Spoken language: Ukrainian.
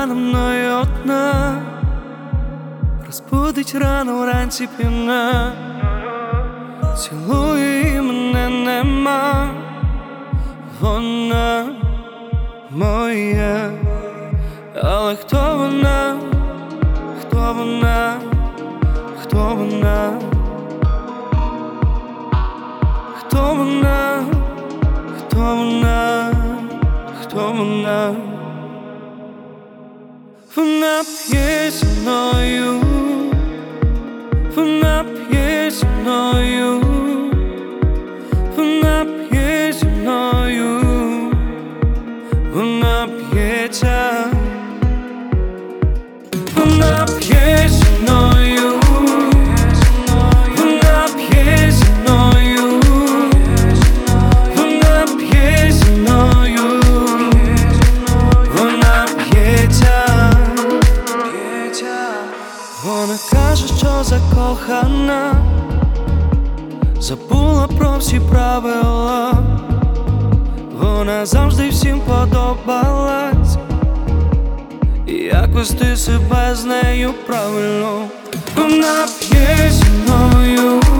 кохана мною одна, розбудить рано вранці п'яна, цілує і мене нема. Вона моя, але хто вона? Хто вона? Хто вона? Хто вона? Хто вона? Хто вона? Вона п'є зі мною, вона п'є зі мною, вона п'є зі мною, вона п'ється, вона п'є зі мною, вона п'є зі мною, вона п'є зі мною, вона п'ється. Вона каже, що закохана, забула про всі правила. Вона завжди всім подобалась, і як вести себе з нею правильно. Вона п'є зі мною,